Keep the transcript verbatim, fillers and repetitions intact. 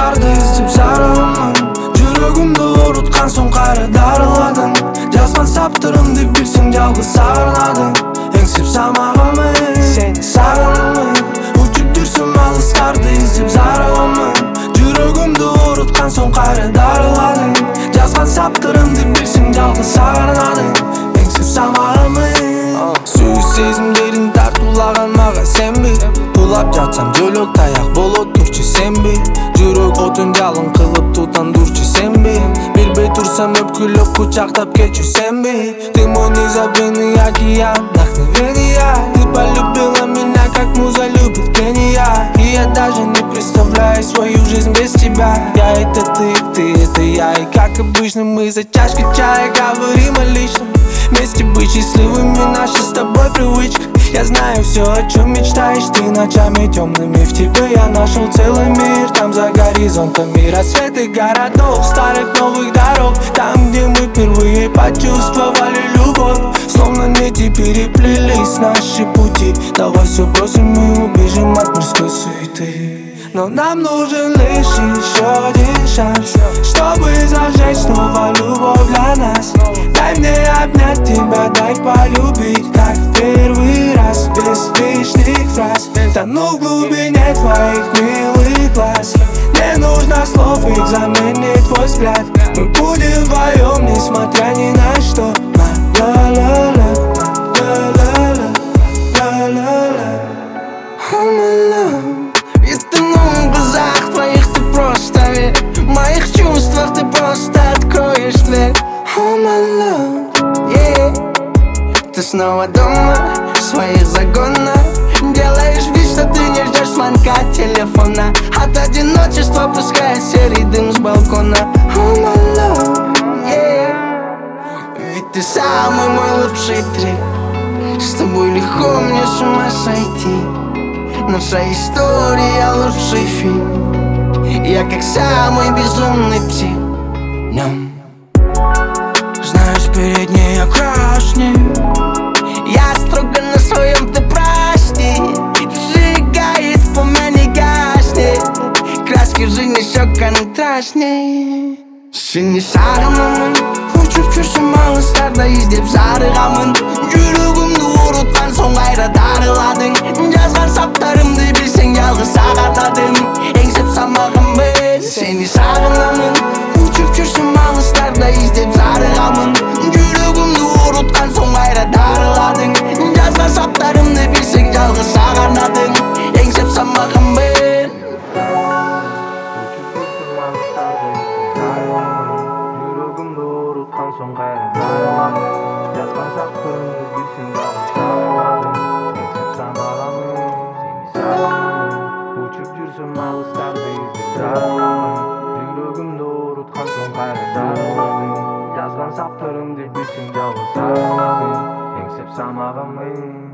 алыстарды іздеп зарығымын. Жүрегімді орытқан соң қайра дарыладың. Жазған саптырымды білсең жалғыз сағынадың. Еңсеп самағымын, сені сағынымын. Ұшып жүрсем алыстарды іздеп зарығымын. Жүрегімді орытқан соң қайра дарыладың. Жазған саптырымды білсең жалғыз сағынадың. Еңсеп самағымын. Сүйіс сезімдерін тартулаған маға сенбей. Тулап жатсам жөлөк таяқ болот турчу сенбей. Жүрөк отун жалын кылып тутан дурчу сенбей. Билбей турсам өпкүлөп кучактап кетчү сенбей. Ты мой незабвенный океан, вдохновение. Ты полюбила меня, как муза любит гения. И я даже не представляю свою жизнь без тебя. Я это ты, ты это я. И как обычно мы за чашкой чая говорим о личном. Вместе быть счастливыми наша с тобой привычка. Я знаю все, о чем мечтаешь ты ночами темными. В тебе я нашел целый мир. Там за горизонтами рассветы городов, старых новых дорог. Там, где мы впервые почувствовали любовь. Словно нити переплелись наши пути. Давай все бросим и убежим от мирской суеты. Но нам нужен лишь еще один шанс, чтобы зажечь снова любовь для нас. Дай мне обнять тебя, дай полюбить, как в первый раз, без лишних фраз. Тону в глубине твоих милых глаз. Не нужно слов, их заменит твой взгляд. Мы будем вдвоем, несмотря ни на что. Ла-ла-ла-ла, ла-ла-ла, ла-ла-ла. Oh my love. Я тону в глазах твоих, ты просто верь. В моих чувствах ты просто откроешь дверь. Oh my love, yeah. Ты снова дома, в своих загонах. Делаешь вид, что ты не ждешь звонка телефона. От одиночества пускает серый дым с балкона. Oh my love, yeah. Ведь ты самый мой лучший трек. С тобой легко мне с ума сойти. Наша история лучший фильм. Я как самый безумный псих. Днем знаешь, перед ней я крашней. Я строго на своем, ты прости. Сжигает пламя, не гаснет. Краски жизни все контрастней. Seni sarımın, uçup kürsün alışlarda izlep zarığamın. Yürüğümdü unutkan son gayra darıladın. Жазған саптарымды білсең жалғыз сағатадың. Еңсеп самағым ben, seni сағынамын. Uçup kürsün alışlarda izlep zarığamın. Yürüğümdü unutkan son gayra darıladın. Жазған саптарымды білсең жалғыз сағатадың. Еңсеп самағым ben. Yürüğümdü unutkan son gayra darıladın. Жазған саптарымды білсең жалғыз сағатадың. Еңсеп самағым Uçup жүрсем алыстарды іздеп зарығамын. Жүрегімді орытқан соң қайра дарыладың. Жазған саптарымды білсең жалғыз сағынадың. Еңсеп самағым